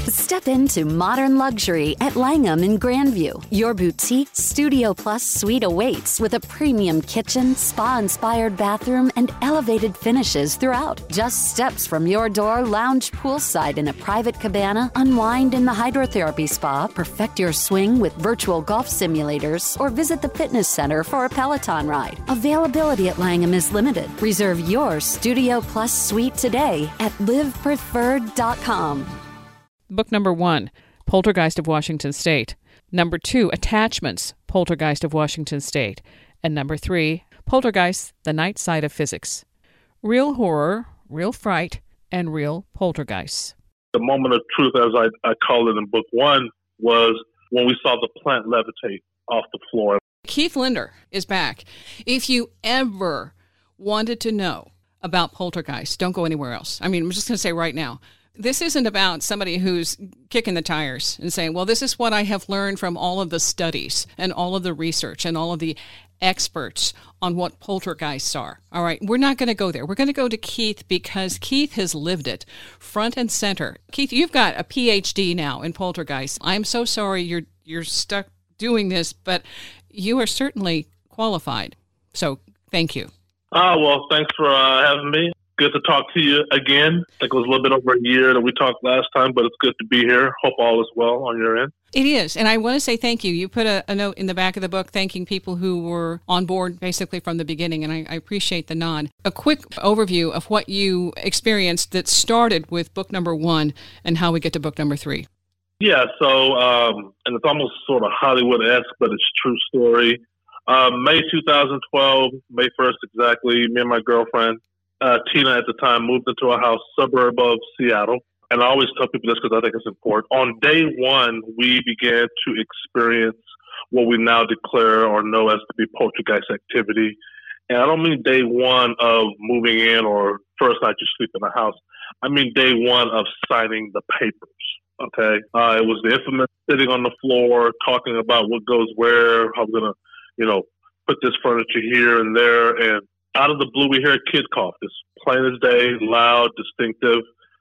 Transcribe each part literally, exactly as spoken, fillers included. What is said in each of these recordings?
Step into modern luxury at Langham in Grandview. Your boutique Studio Plus suite awaits with a premium kitchen, spa-inspired bathroom, and elevated finishes throughout. Just steps from your door, lounge poolside in a private cabana, unwind in the hydrotherapy spa, perfect your swing with virtual golf simulators, or visit the fitness center for a Peloton ride. Availability at Langham is limited. Reserve your Studio Plus suite today at live preferred dot com. Book number one, Poltergeist of Washington State. Number two, Attachments, Poltergeist of Washington State. And number three, Poltergeist, The Night Side of Physics. Real horror, real fright, and real poltergeists. The moment of truth, as I, I call it in book one, was when we saw the plant levitate off the floor. Keith Linder is back. If you ever wanted to know about poltergeists, don't go anywhere else. I mean, I'm just going to say right now, this isn't about somebody who's kicking the tires and saying, well, this is what I have learned from all of the studies and all of the research and all of the experts on what poltergeists are. All right, we're not going to go there. We're going to go to Keith because Keith has lived it front and center. Keith, you've got a P H D now in poltergeists. I'm so sorry you're you're stuck doing this, but you are certainly qualified. So thank you. Ah, well, thanks for uh, having me. Good to talk to you again. I think it was a little bit over a year that we talked last time, but it's good to be here. Hope all is well on your end. It is. And I want to say thank you. You put a, a note in the back of the book thanking people who were on board basically from the beginning, and I, I appreciate the nod. A quick overview of what you experienced that started with book number one and how we get to book number three. Yeah, so, um, and it's almost sort of Hollywood-esque, but it's a true story. Um, May two thousand twelve, May first exactly, me and my girlfriend, Uh, Tina at the time, moved into a house suburb of Seattle. And I always tell people this because I think it's important. On day one, we began to experience what we now declare or know as to be poltergeist activity. And I don't mean day one of moving in or first night you sleep in the house. I mean day one of signing the papers. Okay? Uh, it was the infamous sitting on the floor, talking about what goes where, how we're going to, you know, put this furniture here and there. And out of the blue, we hear a kid cough. It's plain as day, loud, distinctive.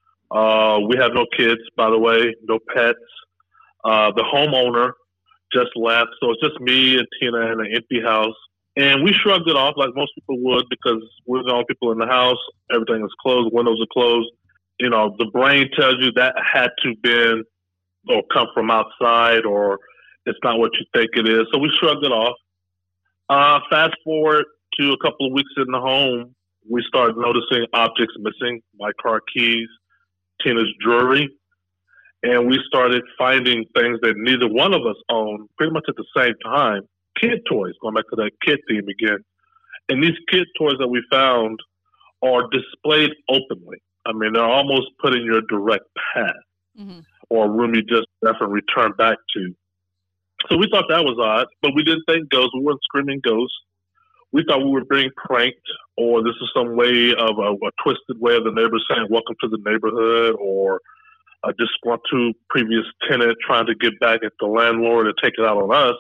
Uh, we have no kids, by the way, no pets. Uh, the homeowner just left. So it's just me and Tina in an empty house. And we shrugged it off like most people would because we're the only people in the house. Everything is closed. Windows are closed. You know, the brain tells you that had to been or come from outside or it's not what you think it is. So we shrugged it off. Uh, fast forward to a couple of weeks in the home, we started noticing objects missing, my car keys, Tina's jewelry, and we started finding things that neither one of us owned pretty much at the same time. Kid toys, going back to that kid theme again. And these kid toys that we found are displayed openly. I mean, they're almost put in your direct path mm-hmm. or a room you just definitely return back to. So we thought that was odd, but we didn't think ghosts. We weren't screaming ghosts. We thought we were being pranked, or this is some way of a, a twisted way of the neighbors saying, welcome to the neighborhood, or a disgruntled previous tenant trying to get back at the landlord and take it out on us.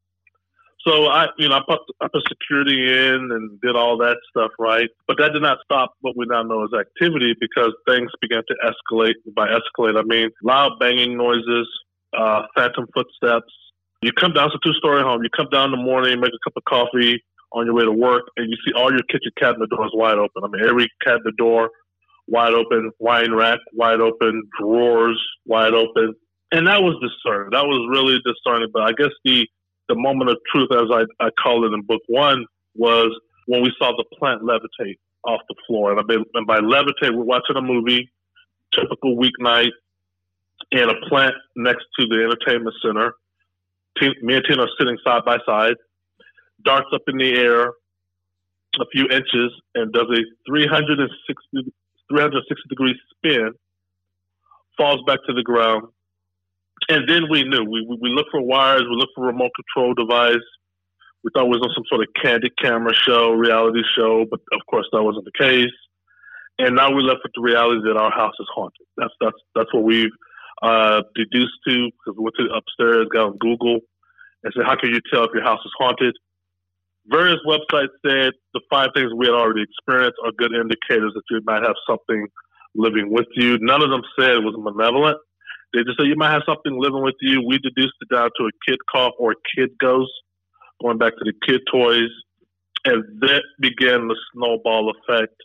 So I, you know, I put, I put security in and did all that stuff, right? But that did not stop what we now know as activity because things began to escalate. By escalate, I mean loud banging noises, uh, phantom footsteps. You come down, it's a two-story home. You come down in the morning, make a cup of coffee on your way to work, and you see all your kitchen cabinet doors wide open. I mean, every cabinet door wide open, wine rack wide open, drawers wide open. And that was discerning. That was really discerning. But I guess the The moment of truth, as I, I call it in book one, was when we saw the plant levitate off the floor. And, I mean, and by levitate, we're watching a movie, typical weeknight, and a plant next to the entertainment center. T- me and Tina are sitting side by side, darts up in the air a few inches, and does a three hundred sixty, three hundred sixty degree spin, falls back to the ground. And then we knew. We, we we looked for wires. We looked for a remote control device. We thought it was on some sort of candid camera show, reality show, but of course that wasn't the case. And now we're left with the reality that our house is haunted. That's that's that's what we've uh, deduced to because we went to upstairs, got on Google, and said, "How can you tell if your house is haunted?" Various websites said the five things we had already experienced are good indicators that you might have something living with you. None of them said it was malevolent. They just say you might have something living with you. We deduced it down to a kid cough or a kid ghost, going back to the kid toys. And that began the snowball effect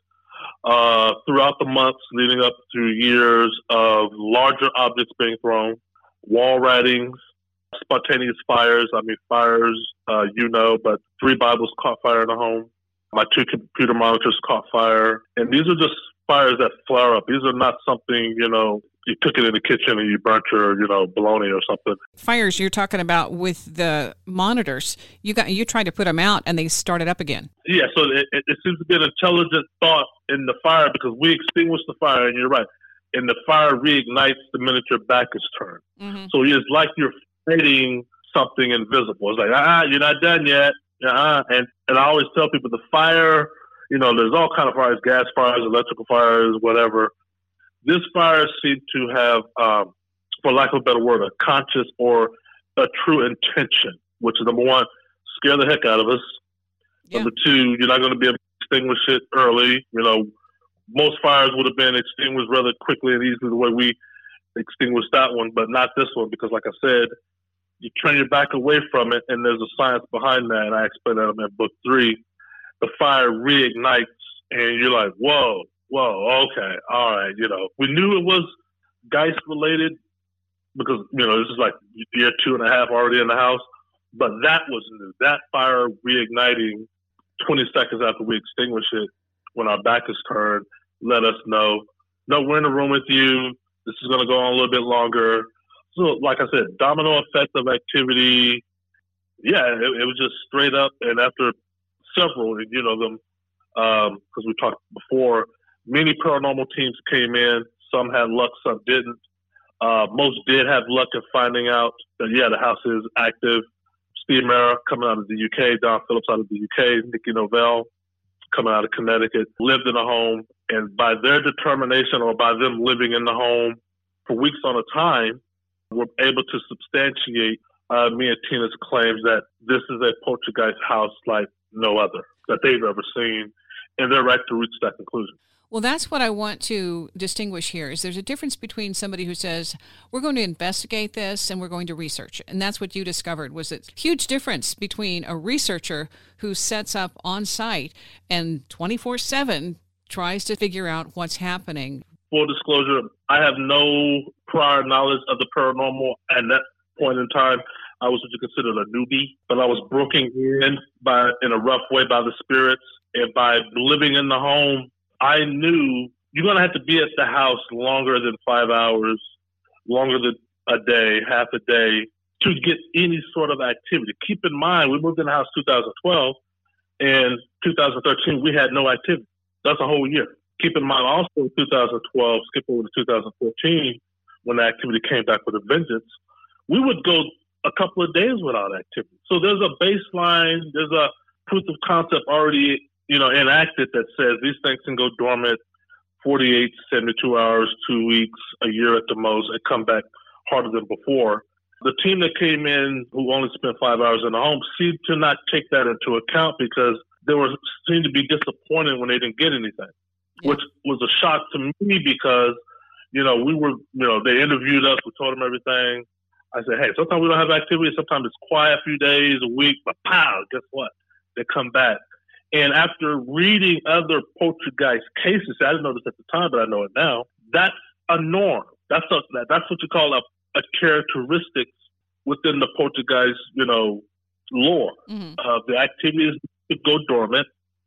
uh, throughout the months leading up to years of larger objects being thrown, wall writings, spontaneous fires. I mean, fires, uh, you know, but three Bibles caught fire in the home. My two computer monitors caught fire. And these are just fires that flare up. These are not something, you know, you took it in the kitchen and you burnt your, you know, bologna or something. Fires you're talking about with the monitors, you got you tried to put them out and they started up again. Yeah, so it, it, it seems to be an intelligent thought in the fire because we extinguish the fire, and you're right. And the fire reignites the minute your back is turned. Mm-hmm. So it's like you're fighting something invisible. It's like, ah, you're not done yet. Uh-uh. And, and I always tell people the fire, you know, there's all kind of fires, gas fires, electrical fires, whatever. This fire seemed to have, um, for lack of a better word, a conscious or a true intention, which is number one, scare the heck out of us. Yeah. Number two, you're not going to be able to extinguish it early. You know, most fires would have been extinguished rather quickly and easily the way we extinguished that one, but not this one because, like I said, you turn your back away from it, and there's a science behind that, and I explain that in book three. The fire reignites, and you're like, whoa. Whoa, okay, all right, you know. We knew it was Geist-related because, you know, this is like year two and a half already in the house, but that was new. That fire reigniting twenty seconds after we extinguish it when our back is turned let us know, no, we're in the room with you. This is going to go on a little bit longer. So, like I said, domino effect of activity. Yeah, it, it was just straight up, and after several, you know, them, because um, we talked before, many paranormal teams came in. Some had luck, some didn't. Uh, most did have luck in finding out that, yeah, the house is active. Steve Mera coming out of the U K, Don Phillips out of the U K, Nikki Novell coming out of Connecticut, lived in a home. And by their determination or by them living in the home for weeks on a time, were able to substantiate uh, me and Tina's claims that this is a poltergeist house like no other that they've ever seen. And they're right to reach that conclusion. Well, that's what I want to distinguish here is there's a difference between somebody who says, we're going to investigate this and we're going to research it. And that's what you discovered was a huge difference between a researcher who sets up on site and twenty-four seven tries to figure out what's happening. Full disclosure, I have no prior knowledge of the paranormal. At that point in time, I was what you consider a newbie, but I was broken in by in a rough way by the spirits. And by living in the home, I knew you're going to have to be at the house longer than five hours, longer than a day, half a day, to get any sort of activity. Keep in mind, we moved in the house two thousand twelve, and two thousand thirteen, we had no activity. That's a whole year. Keep in mind also two thousand twelve, skip over to two thousand fourteen, when the activity came back with a vengeance, we would go a couple of days without activity. So there's a baseline, there's a proof of concept already, you know, enacted that says these things can go dormant forty-eight, seventy-two hours, two weeks, a year at the most, and come back harder than before. The team that came in who only spent five hours in the home seemed to not take that into account because they were seemed to be disappointed when they didn't get anything, yeah. Which was a shock to me because, you know, we were, you know, they interviewed us, we told them everything. I said, hey, sometimes we don't have activity, sometimes it's quiet a few days, a week, but pow, guess what? They come back. And after reading other poltergeist cases, I didn't know this at the time, but I know it now, that's a norm. That's a, that's what you call a, a characteristic within the poltergeist, you know, lore. Mm-hmm. Uh, the activities would go dormant,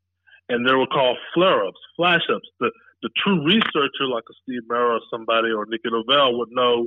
and they were called flare-ups, flash-ups. The, the true researcher, like a Steve Mera or somebody or Nikki Novell, would know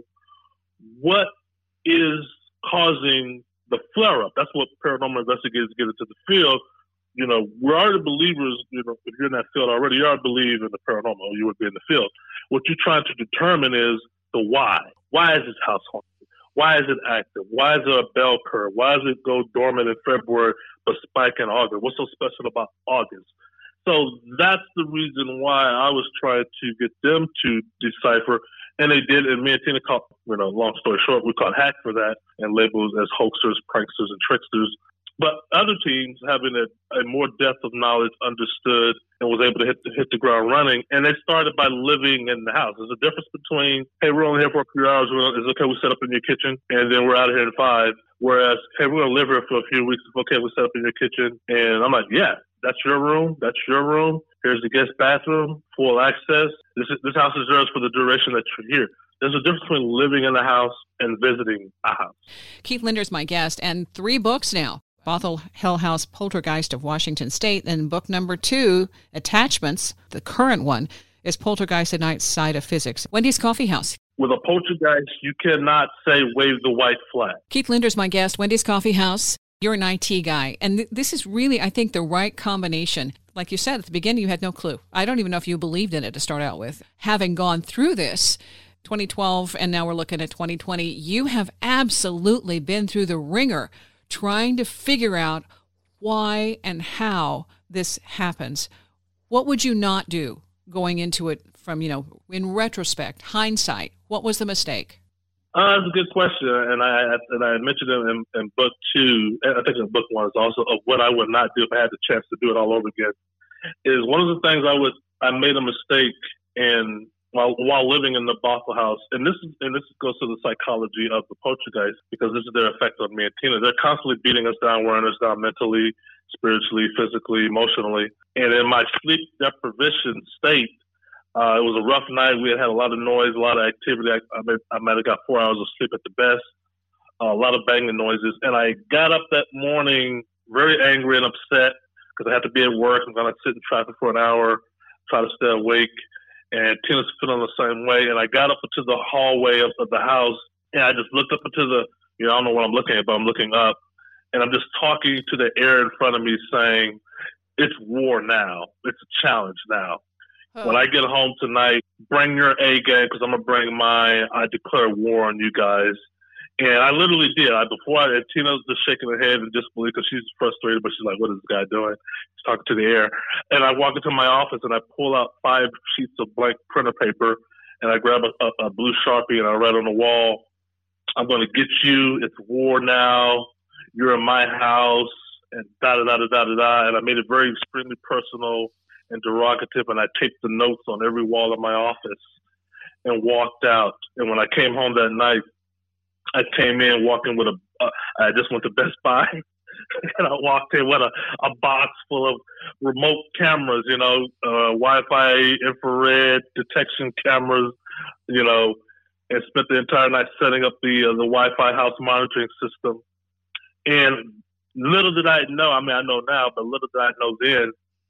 what is causing the flare-up. That's what paranormal investigators get into the field. You know, we're already believers, you know, if you're in that field already, you already believe in the paranormal, you would be in the field. What you're trying to determine is the why. Why is this house haunted? Why is it active? Why is there a bell curve? Why does it go dormant in February but spike in August? What's so special about August? So that's the reason why I was trying to get them to decipher, and they did, and me and Tina caught, you know, long story short, we caught hack for that and labeled as hoaxers, pranksters, and tricksters. But other teams, having a, a more depth of knowledge, understood and was able to hit the, hit the ground running. And they started by living in the house. There's a difference between, hey, we're only here for a few hours. It's okay, we set up in your kitchen, and then we're out of here in five. Whereas, hey, we're going to live here for a few weeks. It's okay, we set up in your kitchen. And I'm like, yeah, that's your room. That's your room. Here's the guest bathroom, full access. This is, this house is yours for the duration that you're here. There's a difference between living in the house and visiting a house. Keith Linder's my guest, and three books now. Bothell Hill House, Poltergeist of Washington State. And book number two, Attachments, the current one, is Poltergeist: A Night Side of Physics. Wendy's Coffee House. With a poltergeist, you cannot say wave the white flag. Keith Linder's my guest, Wendy's Coffee House. You're an I T guy, and th- this is really, I think, the right combination. Like you said, at the beginning, you had no clue. I don't even know if you believed in it to start out with. Having gone through this, twenty twelve, and now we're looking at twenty twenty, you have absolutely been through the ringer trying to figure out why and how this happens. What would you not do going into it from, you know, in retrospect, hindsight? What was the mistake? Uh, that's a good question, and I and I mentioned it in, in book two. I think in book one is also of what I would not do if I had the chance to do it all over again. Is one of the things I would I made a mistake in while while living in the Bothell house, and this is and this goes to the psychology of the poltergeist, because this is their effect on me and Tina. They're constantly beating us down, wearing us down mentally, spiritually, physically, emotionally, and in my sleep deprivation state. Uh, it was a rough night. We had had a lot of noise, a lot of activity. I, I, may, I might have got four hours of sleep at the best, uh, a lot of banging noises. And I got up that morning very angry and upset because I had to be at work. I'm going to sit in traffic for an hour, try to stay awake. And Tina's feeling the same way. And I got up into the hallway of, of the house, and I just looked up into the, you know, I don't know what I'm looking at, but I'm looking up. And I'm just talking to the air in front of me saying, it's war now. It's a challenge now. When I get home tonight, bring your A game, because I'm going to bring mine. I declare war on you guys. And I literally did. I, before I, Tina was just shaking her head in disbelief because she's frustrated, but she's like, what is this guy doing? He's talking to the air. And I walk into my office and I pull out five sheets of blank printer paper, and I grab a, a, a blue Sharpie and I write on the wall, I'm going to get you. It's war now. You're in my house. And da da da da da da. And I made it very extremely personal and derogative, and I taped the notes on every wall of my office and walked out. And when I came home that night, I came in walking with a, uh, I just went to Best Buy, and I walked in with a, a box full of remote cameras, you know, uh, Wi-Fi, infrared detection cameras, you know, and spent the entire night setting up the, uh, the Wi-Fi house monitoring system. And little did I know, I mean, I know now, but little did I know then,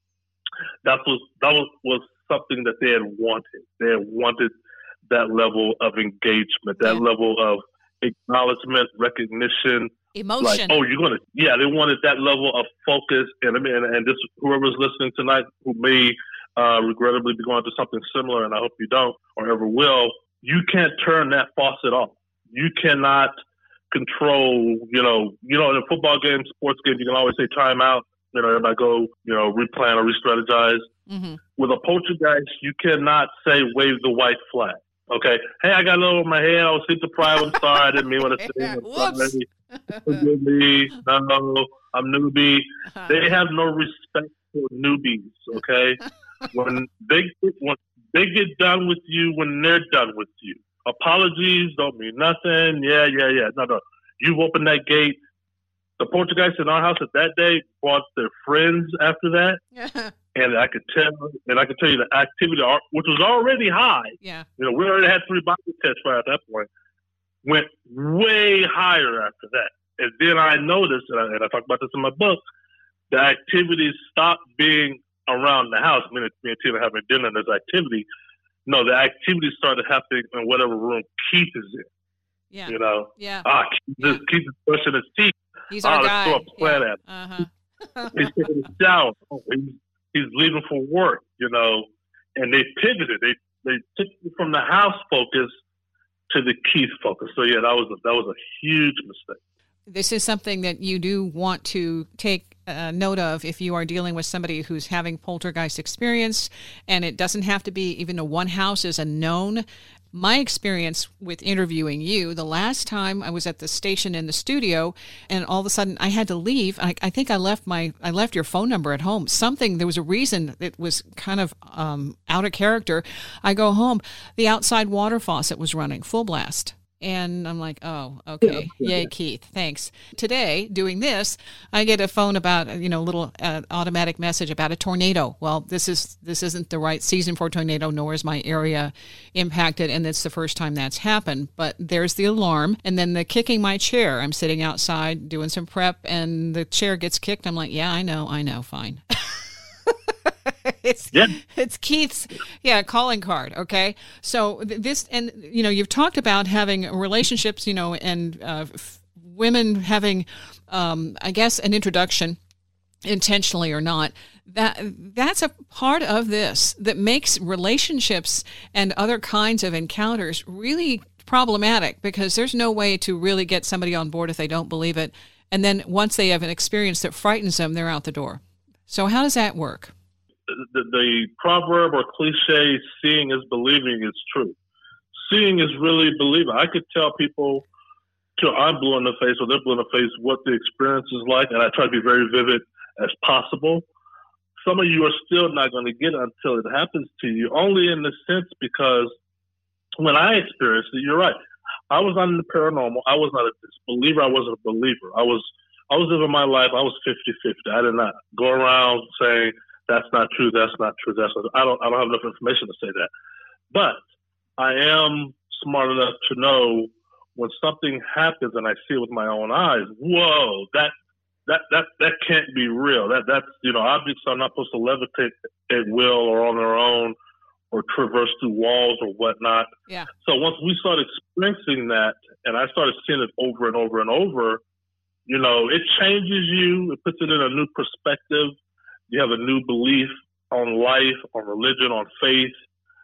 That was that was, was something that they had wanted. They had wanted that level of engagement, that yeah. level of acknowledgement, recognition, emotion. Like, oh, you're gonna, yeah. They wanted that level of focus. And I mean, and, and this whoever's listening tonight, who may uh, regrettably be going through something similar, and I hope you don't or ever will. You can't turn that faucet off. You cannot control. You know, you know, in a football game, sports game, you can always say timeout. You know, everybody go, you know, replan or re-strategize. Mm-hmm. With a poltergeist, you cannot say wave the white flag. Okay? Hey, I got a little over my head. I was sleep deprived. I'm sorry. I didn't mean what I said. Whoops. Forgive me. No, no, I'm newbie. They have no respect for newbies, okay? When they, when they get done with you, when they're done with you. Apologies don't mean nothing. Yeah, yeah, yeah. No, no. You've opened that gate. The poltergeist in our house at that day brought their friends after that, and I could tell, and I could tell you the activity, which was already high. Yeah, you know, we already had three body tests right at that point. Went way higher after that, and then I noticed, and I, and I talk about this in my book, the activities stopped being around the house. I mean, me and Tina having dinner, and there's activity. No, the activities started happening in whatever room Keith is in. Yeah, you know, yeah, ah, Keith, yeah. Keith is brushing his teeth. He's our oh, guy. Let's throw a plan yeah. at him. Uh-huh. He's taking a shower. Oh, he's, he's leaving for work, you know, and they pivoted. They they took me from the house focus to the Keith focus. So yeah, that was a, that was a huge mistake. This is something that you do want to take uh, note of if you are dealing with somebody who's having poltergeist experience, and it doesn't have to be even a one house is a known. my experience with interviewing you, the last time I was at the station in the studio and all of a sudden I had to leave. I, I think I left my, I left your phone number at home. Something, there was a reason it was kind of um, out of character. I go home, the outside water faucet was running full blast. And I'm like, oh, okay. Yeah. Yay, Keith. Thanks. Today, doing this, I get a phone about, you know, a little uh, automatic message about a tornado. Well, this is this isn't the right season for a tornado, nor is my area impacted, and it's the first time that's happened. But there's the alarm, and then the kicking my chair. I'm sitting outside doing some prep, and the chair gets kicked. I'm like, yeah, I know, I know, fine. It's yeah. it's Keith's yeah calling card. Okay, so th- this and you know you've talked about having relationships, you know, and uh, f- women having, um, I guess, an introduction, intentionally or not. That that's a part of this that makes relationships and other kinds of encounters really problematic, because there's no way to really get somebody on board if they don't believe it, and then once they have an experience that frightens them, they're out the door. So how does that work? The, the proverb or cliche, seeing is believing, is true. Seeing is really believing. I could tell people till I'm blue in the face or they're blue in the face what the experience is like, and I try to be very vivid as possible. Some of you are still not going to get it until it happens to you, only in the sense because when I experienced it, you're right. I was not in the paranormal. I was not a disbeliever. I wasn't a believer. I was I was living my life. I was fifty-fifty. I did not go around saying, that's not true. That's not true. That's not, I don't. I don't have enough information to say that, but I am smart enough to know when something happens and I see it with my own eyes. Whoa, that that that that can't be real. That that's you know objects are not supposed to levitate at will or on their own or traverse through walls or whatnot. Yeah. So once we started experiencing that, and I started seeing it over and over and over, you know, it changes you. It puts it in a new perspective. You have a new belief on life, on religion, on faith,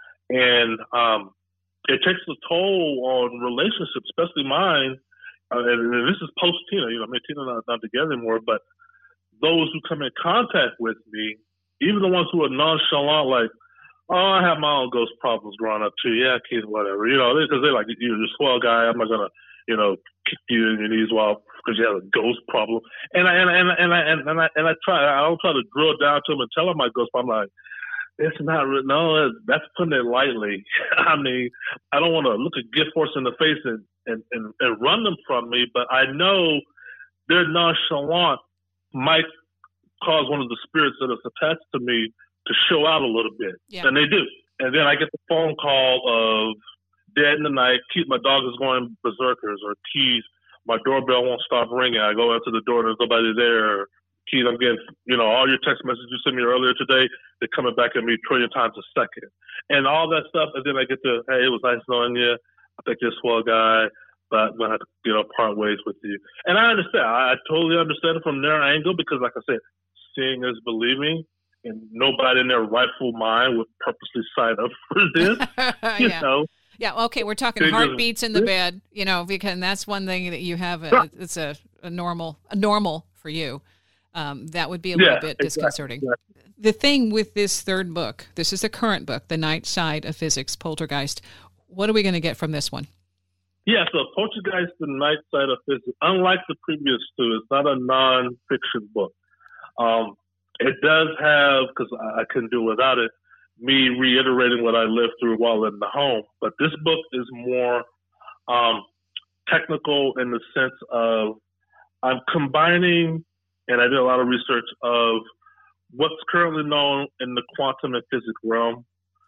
and um, it takes a toll on relationships, especially mine. Uh, and, and this is post Tina. You know, me and Tina are not, not together anymore, but those who come in contact with me, even the ones who are nonchalant, like, oh, I have my own ghost problems growing up too. Yeah, kids, whatever. You know, because they're like, you're a swell guy. I'm not gonna, you know, kick you in your knees while because you have a ghost problem. And I and I, and I, and I, and I, and I try. I don't try to drill down to them and tell them my ghost problem. I'm like, it's not real. No, that's putting it lightly. I mean, I don't want to look a gift horse in the face and, and, and, and run them from me, but I know their nonchalant might cause one of the spirits that is attached to me to show out a little bit. Yeah. And they do. And then I get the phone call of dead in the night, Keith, my dog is going berserkers, or Keith, my doorbell won't stop ringing. I go out to the door, there's nobody there. Keith, I'm getting, you know, all your text messages you sent me earlier today, they're coming back at me a trillion times a second. And all that stuff. And then I get to, hey, it was nice knowing you. I think you're a swell guy, but I'm going to have to, you know, part ways with you. And I understand. I, I totally understand it from their angle because, like I said, seeing is believing. And nobody in their rightful mind would purposely sign up for this, you yeah. know. Yeah, okay, we're talking heartbeats in the bed, you know, because that's one thing that you have. A, it's a, a normal, a normal for you. Um, that would be a little yeah, bit exactly, disconcerting. exactly. The thing with this third book, this is the current book, The Night Side of Physics, Poltergeist. What are we going to get from this one? Yeah, so Poltergeist, The Night Side of Physics, unlike the previous two, it's not a non-fiction book. Um, it does have, because I, I couldn't do without it, me reiterating what I lived through while in the home. But this book is more um, technical in the sense of I'm combining, and I did a lot of research of what's currently known in the quantum and physics realm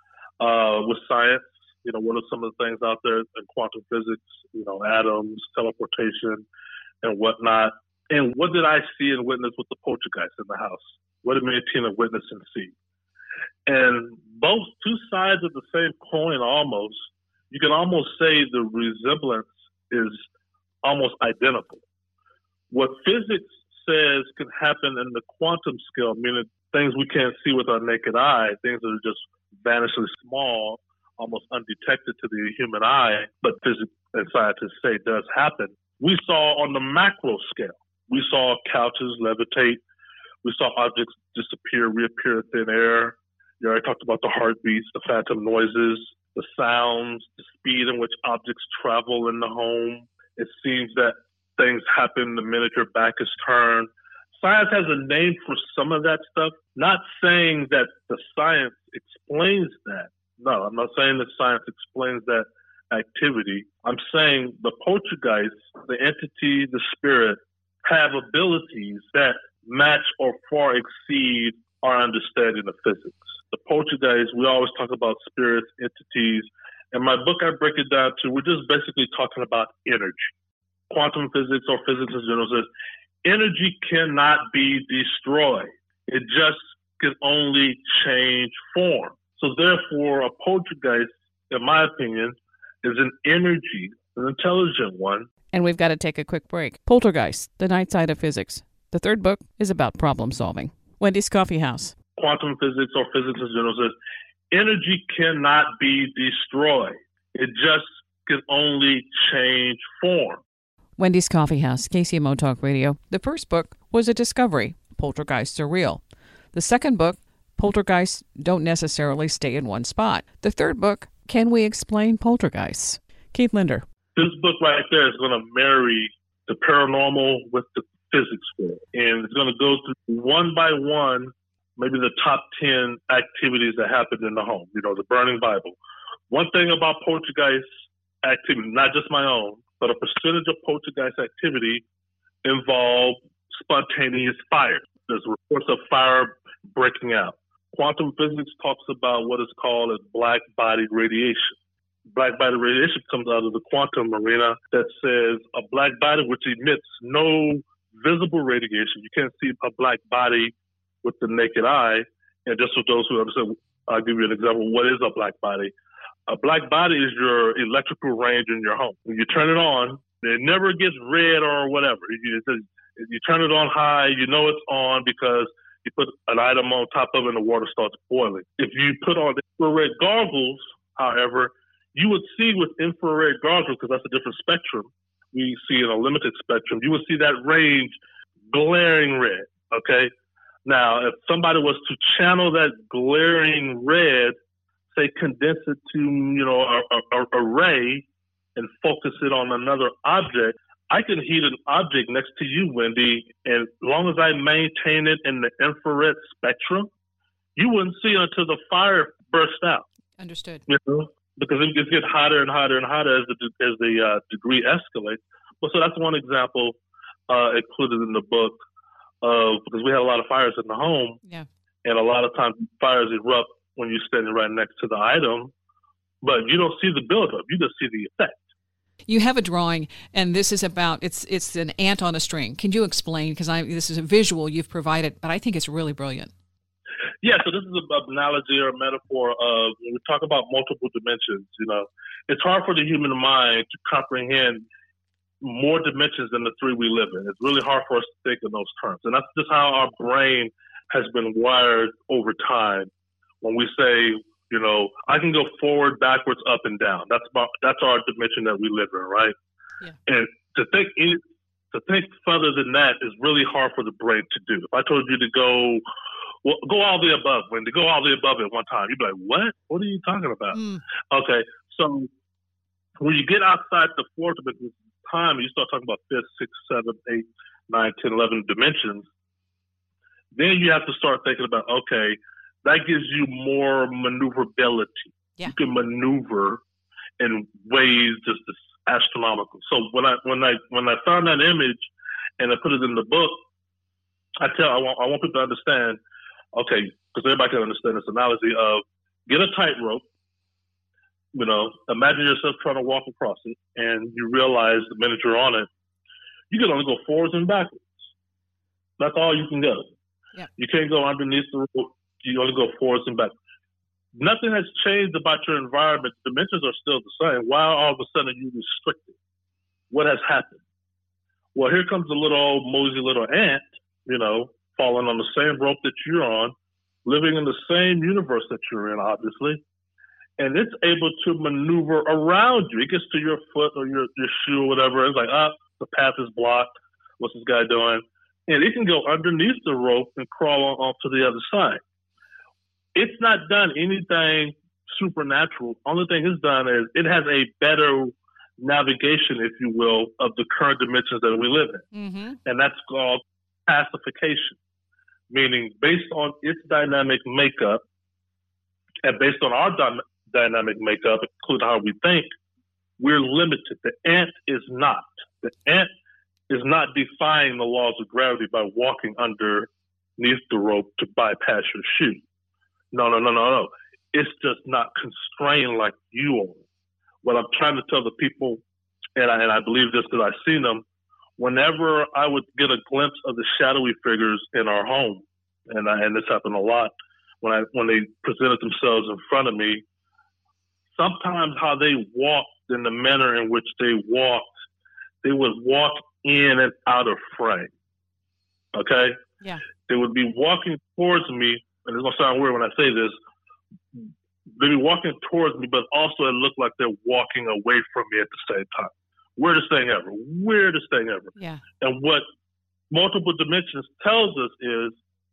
uh, with science. You know, what are some of the things out there in quantum physics, you know, atoms, teleportation, and whatnot. And what did I see and witness with the poltergeist in the house? What did me and Tina witness and see? And both two sides of the same coin almost, you can almost say the resemblance is almost identical. What physics says can happen in the quantum scale, meaning things we can't see with our naked eye, things that are just vanishingly small, almost undetected to the human eye, but physics and scientists say does happen. We saw on the macro scale. We saw couches levitate. We saw objects disappear, reappear in thin air. You already talked about the heartbeats, the phantom noises. the sounds, the speed in which objects travel in the home. It seems that things happen the minute your back is turned. Science has a name for some of that stuff. Not saying that the science explains that. No, I'm not saying that science explains that activity. I'm saying the poltergeist, the entity, the spirit, have abilities that match or far exceed our understanding of physics. The poltergeist, we always talk about spirits, entities. In my book, I break it down to, we're just basically talking about energy. Quantum physics, or physics in general, says energy cannot be destroyed. It just can only change form. So therefore, a poltergeist, in my opinion, is an energy, an intelligent one. And we've got to take a quick break. Poltergeist, The Night Side of Physics. The third book is about problem solving. Wendy's Coffee House. Quantum physics, or physics in general, says energy cannot be destroyed. It just can only change form. Wendy's Coffee House, K C M O Talk Radio. The first book was a discovery. Poltergeists are real. The second book, poltergeists don't necessarily stay in one spot. The third book, Can We Explain Poltergeists? Keith Linder. This book right there is going to marry the paranormal with the physics world. And it's going to go through one by one, maybe the top ten activities that happened in the home, you know, the burning Bible. One thing about poltergeist activity, not just my own, but a percentage of poltergeist activity involve spontaneous fire. There's reports of fire breaking out. Quantum physics talks about what is called as black body radiation. Black body radiation comes out of the quantum arena that says a black body which emits no visible radiation. You can't see a black body with the naked eye. And just for those who understand, I'll give you an example. What is a black body? A black body is your electrical range in your home. When you turn it on, it never gets red or whatever. You, you turn it on high, you know it's on because you put an item on top of it and the water starts boiling. If you put on infrared goggles, however, you would see with infrared goggles, because that's a different spectrum, we see in a limited spectrum, you would see that range glaring red, okay? Now, if somebody was to channel that glaring red, say condense it to, you know, a, a, a ray and focus it on another object, I can heat an object next to you, Wendy, and as long as I maintain it in the infrared spectrum, you wouldn't see it until the fire burst out. Understood. You know, because it gets get hotter and hotter and hotter as the as the uh, degree escalates. Well, so that's one example uh, included in the book of, because we had a lot of fires in the home, yeah, and a lot of times fires erupt when you're standing right next to the item, but you don't see the buildup; you just see the effect. You have a drawing, and this is about, it's it's an ant on a string. Can you explain? Because I this is a visual you've provided, but I think it's really brilliant. Yeah, so this is an analogy or a metaphor of, when we talk about multiple dimensions, you know, it's hard for the human mind to comprehend more dimensions than the three we live in. It's really hard for us to think in those terms. And that's just how our brain has been wired over time. When we say, you know, I can go forward, backwards, up, and down. That's about, that's our dimension that we live in, right? Yeah. And to think any, to think further than that is really hard for the brain to do. If I told you to go, well, go all the above, Wendy, go all the above at one time, you'd be like, what? What are you talking about? Mm. Okay, so when you get outside the fourth dimension time, you start talking about fifth, sixth, seventh, eighth, ninth, ten, eleven dimensions, then you have to start thinking about, okay, that gives you more maneuverability. Yeah. You can maneuver in ways just astronomical. So when I when I when I found that image and I put it in the book, I tell I want I want people to understand, okay, because everybody can understand this analogy of get a tightrope, you know, imagine yourself trying to walk across it, and you realize the minute you're on it, you can only go forwards and backwards. That's all you can go. Yeah. You can't go underneath the rope. You only go forwards and backwards. Nothing has changed about your environment. Dimensions are still the same. Why all of a sudden are you restricted? What has happened? Well, here comes a little old mosey little ant, you know, falling on the same rope that you're on, living in the same universe that you're in, obviously. And it's able to maneuver around you. It gets to your foot or your, your shoe or whatever. It's like, ah, the path is blocked. What's this guy doing? And it can go underneath the rope and crawl on, off to the other side. It's not done anything supernatural. Only thing it's done is it has a better navigation, if you will, of the current dimensions that we live in. Mm-hmm. And that's called pacification, meaning based on its dynamic makeup and based on our dy- dynamic makeup, including how we think, we're limited. The ant is not. The ant is not defying the laws of gravity by walking underneath the rope to bypass your shoe. No, no, no, no, no. It's just not constrained like you are. What I'm trying to tell the people, and I, and I believe this because I've seen them, whenever I would get a glimpse of the shadowy figures in our home, and I, and this happened a lot, when I when they presented themselves in front of me, sometimes how they walked in the manner in which they walked, they would walk in and out of frame. Okay? Yeah. They would be walking towards me, and it's going to sound weird when I say this, they'd be walking towards me, but also it looked like they're walking away from me at the same time. Weirdest thing ever. Weirdest thing ever. Yeah. And what multiple dimensions tells us is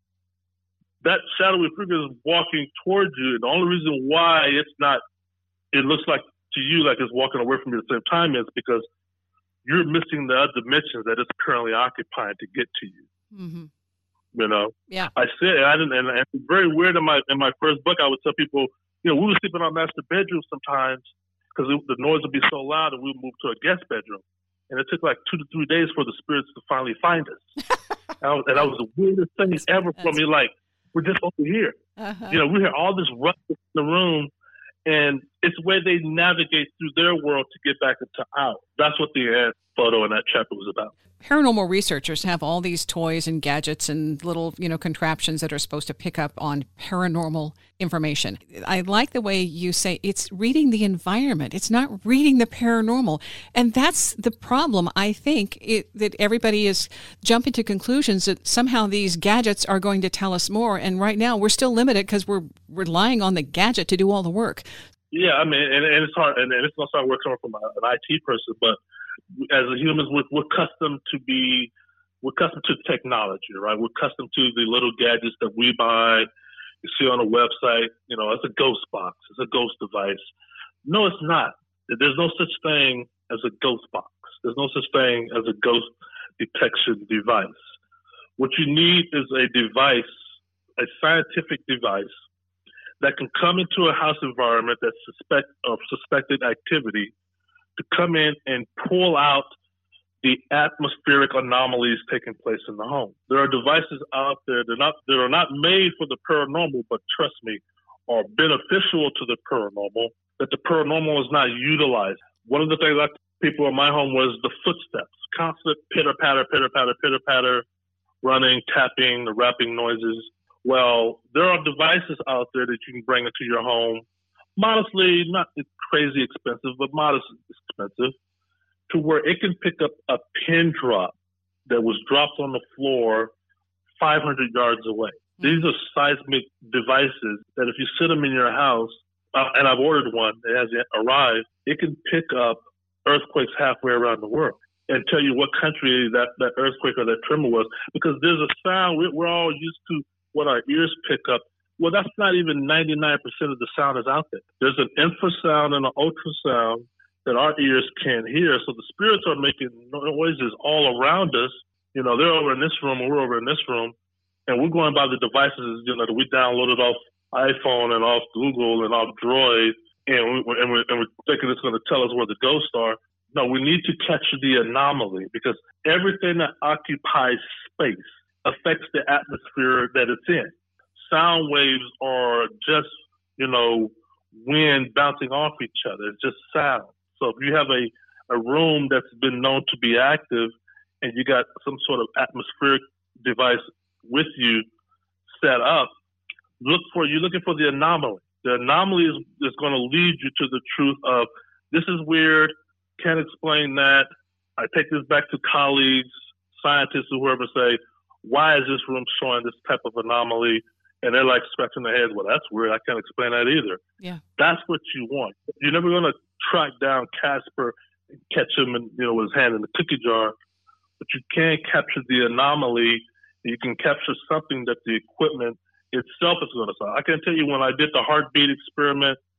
that shadowy figure is walking towards you. And the only reason why it's not, it looks like to you like it's walking away from you at the same time is because you're missing the other dimensions that it's currently occupying to get to you. Mm-hmm. You know? Yeah. I said, I didn't, and, and it's very weird in my, in my first book, I would tell people, you know, we would sleep in our master bedroom sometimes because the noise would be so loud and we would move to a guest bedroom. And it took like two to three days for the spirits to finally find us. and, I was, and that was the weirdest thing ever for me. Like, we're just over here. Uh-huh. You know, we hear all this ruckus in the room, and it's where they navigate through their world to get back into ours. That's what the uh, photo in that chapter was about. Paranormal researchers have all these toys and gadgets and little, you know, contraptions that are supposed to pick up on paranormal information. I like the way you say it's reading the environment. It's not reading the paranormal. And that's the problem, I think, it, that everybody is jumping to conclusions that somehow these gadgets are going to tell us more. And right now we're still limited because we're relying on the gadget to do all the work. Yeah, I mean, and, and it's hard, and, and it's not hard work coming from an I T person, but as humans, we're, we're accustomed to be, we're accustomed to technology, right? We're accustomed to the little gadgets that we buy, you see on a website, you know, it's a ghost box, it's a ghost device. No, it's not. There's no such thing as a ghost box. There's no such thing as a ghost detection device. What you need is a device, a scientific device that can come into a house environment that's suspect of suspected activity to come in and pull out the atmospheric anomalies taking place in the home. There are devices out there that are not that are not made for the paranormal, but trust me, are beneficial to the paranormal, that the paranormal is not utilized. One of the things that people in my home was the footsteps, constant pitter patter, pitter patter, pitter patter, running, tapping, the rapping noises. Well, there are devices out there that you can bring into your home, modestly, not crazy expensive, but modestly expensive, to where it can pick up a pin drop that was dropped on the floor five hundred yards away. Mm-hmm. These are seismic devices that if you sit them in your house, uh, and I've ordered one, it hasn't yet arrived, it can pick up earthquakes halfway around the world and tell you what country that, that earthquake or that tremor was. Because there's a sound, we're, we're all used to what our ears pick up. Well, that's not even ninety-nine percent of the sound is out there. There's an infrasound and an ultrasound that our ears can't hear. So the spirits are making noises all around us. You know, they're over in this room and we're over in this room. And we're going by the devices, you know, that we downloaded off iPhone and off Google and off Droid. And, we, and, we're, and we're thinking it's going to tell us where the ghosts are. No, we need to capture the anomaly because everything that occupies space affects the atmosphere that it's in. Sound waves are just, you know, wind bouncing off each other. It's just sound. So if you have a, a room that's been known to be active and you got some sort of atmospheric device with you set up, look for, you're looking for the anomaly. The anomaly is, is going to lead you to the truth of, this is weird, can't explain that. I take this back to colleagues, scientists, or whoever say, why is this room showing this type of anomaly? And they're like scratching their heads. Well, that's weird. I can't explain that either. Yeah. That's what you want. You're never going to track down Casper and catch him and, you know, with his hand in the cookie jar, but you can capture the anomaly. You can capture something that the equipment itself is going to solve. I can tell you when I did the heartbeat experiment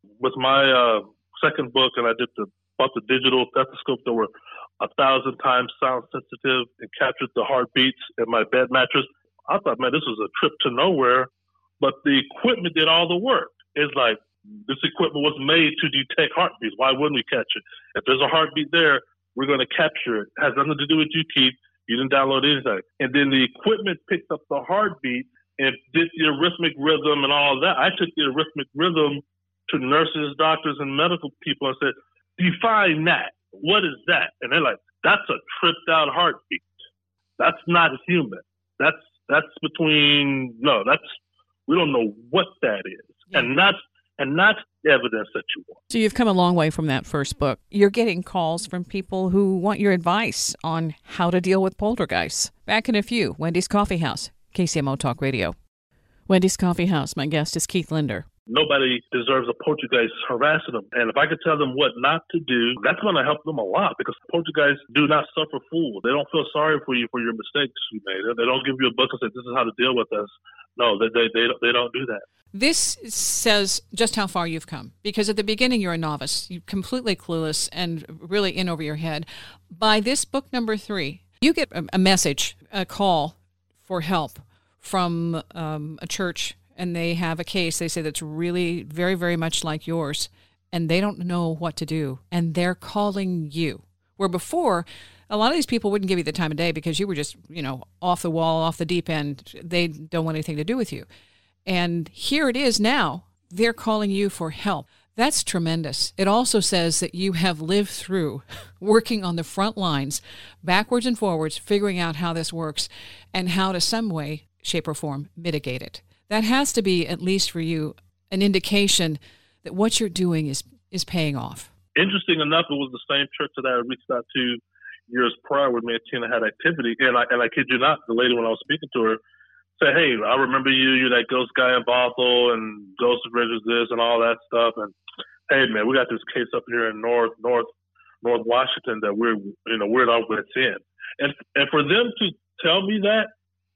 With my uh, second book, and I did the bought the digital stethoscope that were a thousand times sound sensitive and captured the heartbeats in my bed mattress. I thought, man, this was a trip to nowhere, but the equipment did all the work. It's like this equipment was made to detect heartbeats. Why wouldn't we catch it? If there's a heartbeat there, we're going to capture it. It has nothing to do with you, Keith. You didn't download anything. And then the equipment picked up the heartbeat and did the arrhythmic rhythm and all that. I took the arrhythmic rhythm to nurses, doctors, and medical people and said, define that. What is that? And they're like, that's a tripped out heartbeat. That's not human. That's that's between, no, that's, we don't know what that is. Yeah. And that's, and that's evidence that you want. So you've come a long way from that first book. You're getting calls from people who want your advice on how to deal with poltergeists. Back in a few, Wendy's Coffee House, K C M O Talk Radio. Wendy's Coffee House, my guest is Keith Linder. Nobody deserves a poltergeist harassing them. And if I could tell them what not to do, that's going to help them a lot, because poltergeists do not suffer fools. They don't feel sorry for you for your mistakes you made. They don't give you a book and say, this is how to deal with us. No, they, they, they, they don't do that. This says just how far you've come, because at the beginning you're a novice, you're completely clueless and really in over your head. By this book number three, you get a, a message, a call for help from um, a church, and they have a case, they say, that's really very, very much like yours, and they don't know what to do, and they're calling you. Where before, a lot of these people wouldn't give you the time of day because you were just, you know, off the wall, off the deep end. They don't want anything to do with you. And here it is now. They're calling you for help. That's tremendous. It also says that you have lived through working on the front lines, backwards and forwards, figuring out how this works and how to some way, shape, or form mitigate it. That has to be, at least for you, an indication that what you're doing is, is paying off. Interesting enough, it was the same church that I reached out to years prior when me and Tina had activity. And I, and I kid you not, the lady, when I was speaking to her, said, hey, I remember you, you're that ghost guy in Bothell and Ghost Bridges this and all that stuff. And hey, man, we got this case up here in North, North, North Washington that we're, you know, we're at our wits' end. And, and for them to tell me that,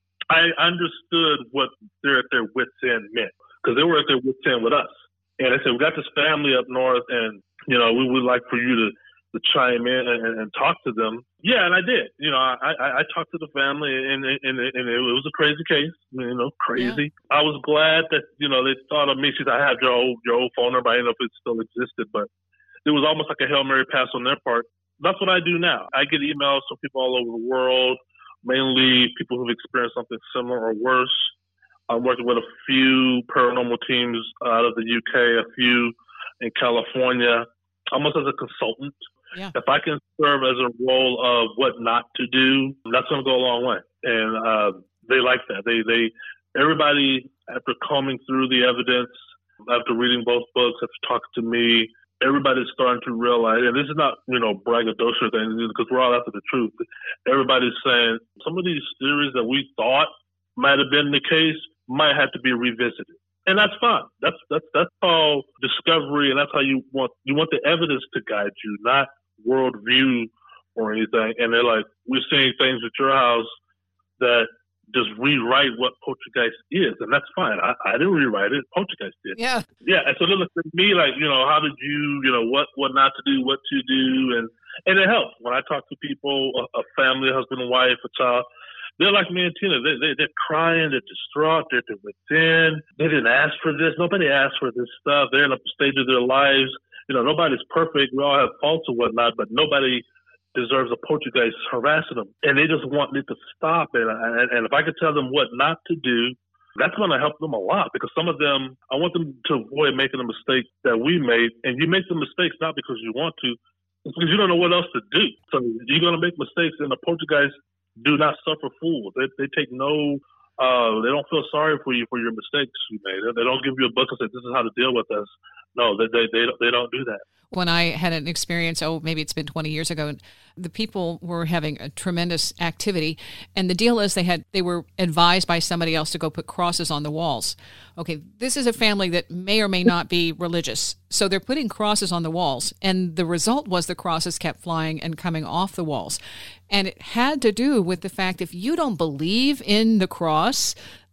I understood what they're at their wits' end meant, because they were at their wits' end with us. And they said, we got this family up north, and, you know, we would like for you to, to chime in and, and talk to them. Yeah, and I did. You know, I, I, I talked to the family, and, and, and it was a crazy case, you know, crazy. Yeah. I was glad that, you know, they thought of me. She said, I have your old, your old phone number. I didn't know if it still existed, but it was almost like a Hail Mary pass on their part. That's what I do now. I get emails from people all over the world, mainly people who've experienced something similar or worse. I'm working with a few paranormal teams out of the U K, a few in California, almost as a consultant. Yeah. If I can serve as a role of what not to do, that's going to go a long way. And uh, they like that. They, they, everybody, after combing through the evidence, after reading both books, after talking to me, everybody's starting to realize, and this is not, you know, braggadocio thing, because we're all after the truth. Everybody's saying some of these theories that we thought might have been the case might have to be revisited. And that's fine. That's that's that's how discovery, and that's how you want you want the evidence to guide you, not worldview or anything. And they're like, we're seeing things at your house that just rewrite what poltergeist is, and that's fine. I, I didn't rewrite it; poltergeist did. Yeah, yeah. And so they look at me like, you know, how did you, you know, what what not to do, what to do, and and it helps when I talk to people, a, a family, a husband and wife, a child. They're like me and Tina. They, they, they're crying. They're distraught. They're, they're within. They didn't ask for this. Nobody asked for this stuff. They're in a stage of their lives. You know, nobody's perfect. We all have faults and whatnot, but nobody deserves a poltergeist harassing them. And they just want it to stop. And, and, and if I could tell them what not to do, that's going to help them a lot, because some of them, I want them to avoid making the mistakes that we made. And you make the mistakes not because you want to, it's because you don't know what else to do. So you're going to make mistakes, and the poltergeist do not suffer fools. They, they take no, uh, they don't feel sorry for you for your mistakes you made. They don't give you a book and say, this is how to deal with us. No, they, they, they, they don't do that. When I had an experience, oh, maybe it's been twenty years ago, the people were having a tremendous activity. And the deal is they had they were advised by somebody else to go put crosses on the walls. Okay, this is a family that may or may not be religious. So they're putting crosses on the walls. And the result was the crosses kept flying and coming off the walls. And it had to do with the fact if you don't believe in the cross,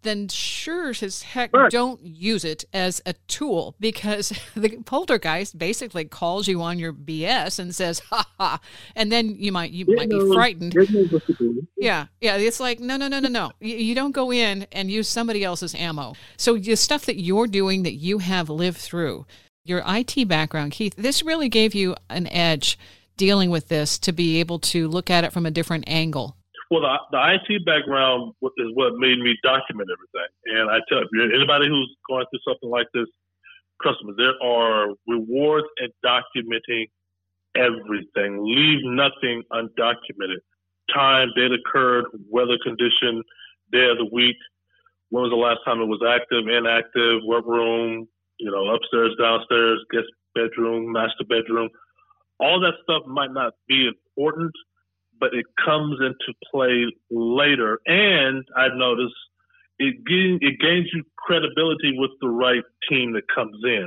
then sure as heck Right. don't use it as a tool, because the poltergeist basically calls you on your B S and says, ha ha, and then you might you It might be knows- frightened. it knows what to do. Yeah, yeah, it's like, no, no, no, no, no. You, you don't go in and use somebody else's ammo. So the stuff that you're doing that you have lived through, your I T background, Keith, this really gave you an edge dealing with this to be able to look at it from a different angle. Well, the, the I T background is what made me document everything. And I tell you, anybody who's going through something like this, trust me, there are rewards in documenting everything. Leave nothing undocumented. Time, date occurred, weather condition, day of the week, when was the last time it was active, inactive, what room, you know, upstairs, downstairs, guest bedroom, master bedroom. All that stuff might not be important, but it comes into play later. And I've noticed it gains, it gains you credibility with the right team that comes in.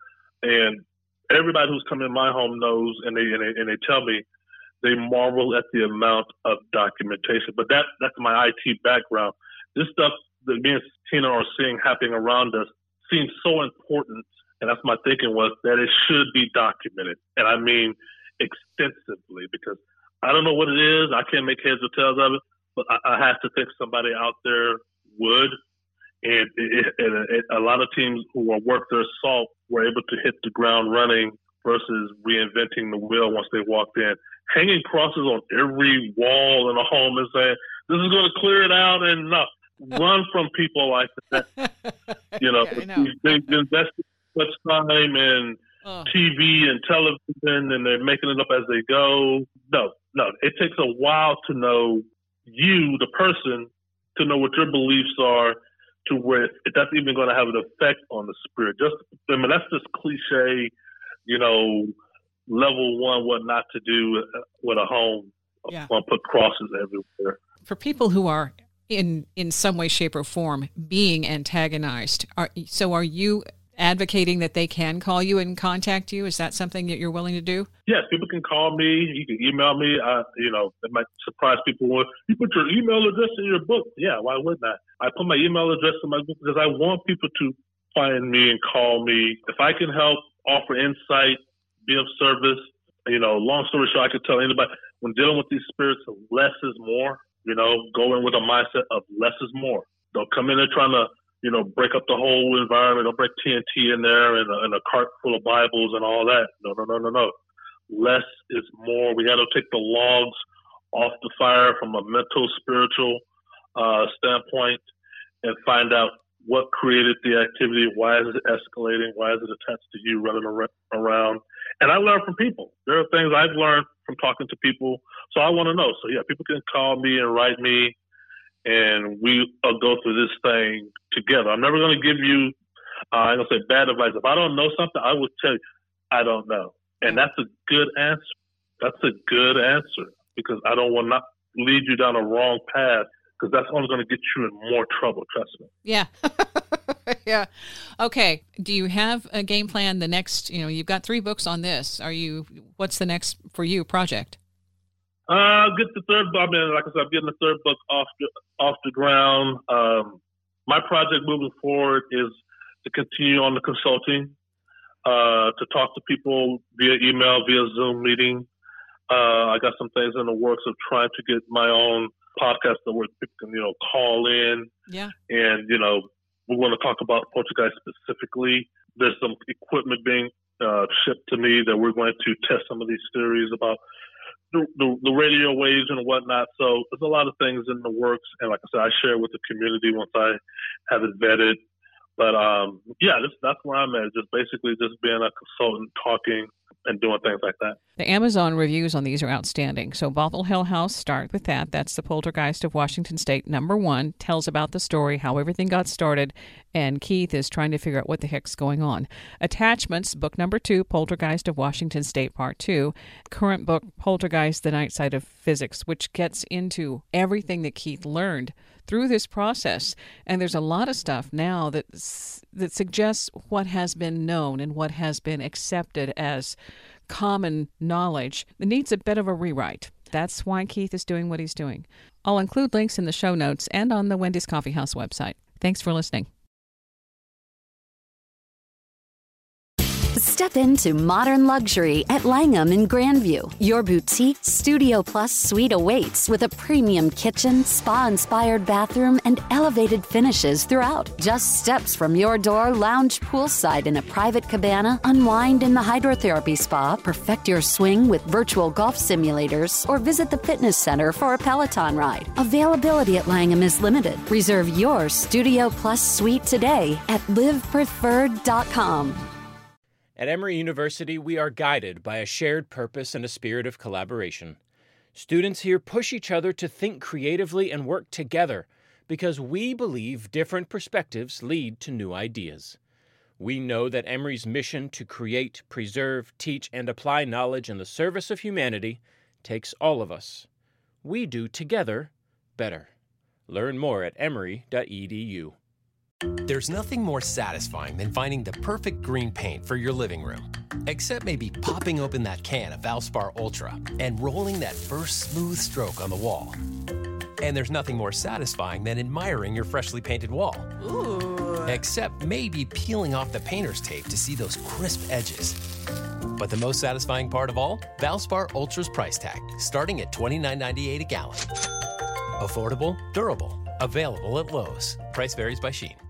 And everybody who's come in my home knows, and they, and they, and they tell me, they marvel at the amount of documentation. But that that's my I T background. This stuff that me and Tina are seeing happening around us seems so important, and that's my thinking was that it should be documented. And I mean extensively, because I don't know what it is. I can't make heads or tails of it, but I, I have to think somebody out there would. And, it, it, it, a lot of teams who are worth their salt were able to hit the ground running versus reinventing the wheel once they walked in. Hanging crosses on every wall in a home and saying, this is going to clear it out, and no. Run from people like that. You know, Yeah, I know. they've invested much time in Oh. T V and television, and they're making it up as they go. No, no. It takes a while to know you, the person, to know what your beliefs are, to where that's even going to have an effect on the spirit. Just, I mean, that's just cliche, you know, level one, what not to do with a home. Yeah. I'll put crosses everywhere. For people who are in in some way, shape, or form being antagonized, are, so are you advocating that they can call you and contact you? Is that something that you're willing to do? Yes, people can call me. You can email me. I, you know, it might surprise people when you put your email address in your book. Yeah, why wouldn't I? I put my email address in my book because I want people to find me and call me. If I can help, offer insight, be of service, you know, long story short, I could tell anybody when dealing with these spirits, less is more. You know, go in with a mindset of less is more. Don't come in there trying to, you know, break up the whole environment. Don't break T N T in there and a, and a cart full of Bibles and all that. No, no, no, no, no. Less is more. We got to take the logs off the fire from a mental, spiritual uh, standpoint and find out what created the activity. Why is it escalating? Why is it attached to you running ar- around? And I learn from people. There are things I've learned from talking to people. So I want to know. So, yeah, people can call me and write me, and we uh, go through this thing together. I'm never going to give you, uh, I'm going to say bad advice. If I don't know something, I will tell you, I don't know. And that's a good answer. That's a good answer because I don't want to lead you down a wrong path because that's only going to get you in more trouble, trust me. Yeah. Yeah. Okay. Do you have a game plan? The next, you know, you've got three books on this. Are you, what's the next for you project? Uh, get the third book. I mean, like I said, I'm getting the third book off the, off the ground. Um, my project moving forward is to continue on the consulting, uh, to talk to people via email, via Zoom meeting. Uh, I got some things in the works of trying to get my own podcast that where people can, you know, call in. Yeah. And, you know, we want to talk about Poltergeist specifically. There's some equipment being uh, shipped to me that we're going to test some of these theories about the, the, the radio waves and whatnot. So there's a lot of things in the works. And like I said, I share with the community once I have it vetted. But, um, yeah, this, that's where I'm at, just basically just being a consultant, talking and doing things like that. The Amazon reviews on these are outstanding. So Bothell Hill House, start with that. That's the Poltergeist of Washington State. Number one, tells about the story, how everything got started, and Keith is trying to figure out what the heck's going on. Attachments, book number two, Poltergeist of Washington State, part two. Current book, Poltergeist, The Night Side of Physics, which gets into everything that Keith learned through this process. And there's a lot of stuff now that that suggests what has been known and what has been accepted as common knowledge. It needs a bit of a rewrite. That's why Keith is doing what he's doing. I'll include links in the show notes and on the Wendy's Coffee House website. Thanks for listening. Step into modern luxury at Langham in Grandview. Your boutique Studio Plus suite awaits with a premium kitchen, spa-inspired bathroom, and elevated finishes throughout. Just steps from your door, lounge poolside in a private cabana, unwind in the hydrotherapy spa, perfect your swing with virtual golf simulators, or visit the fitness center for a Peloton ride. Availability at Langham is limited. Reserve your Studio Plus suite today at live preferred dot com. At Emory University, we are guided by a shared purpose and a spirit of collaboration. Students here push each other to think creatively and work together because we believe different perspectives lead to new ideas. We know that Emory's mission to create, preserve, teach, and apply knowledge in the service of humanity takes all of us. We do together better. Learn more at emory dot e d u. There's nothing more satisfying than finding the perfect green paint for your living room. Except maybe popping open that can of Valspar Ultra and rolling that first smooth stroke on the wall. And there's nothing more satisfying than admiring your freshly painted wall. Ooh. Except maybe peeling off the painter's tape to see those crisp edges. But the most satisfying part of all? Valspar Ultra's price tag, starting at twenty-nine ninety-eight a gallon. Affordable, durable, available at Lowe's. Price varies by Shein.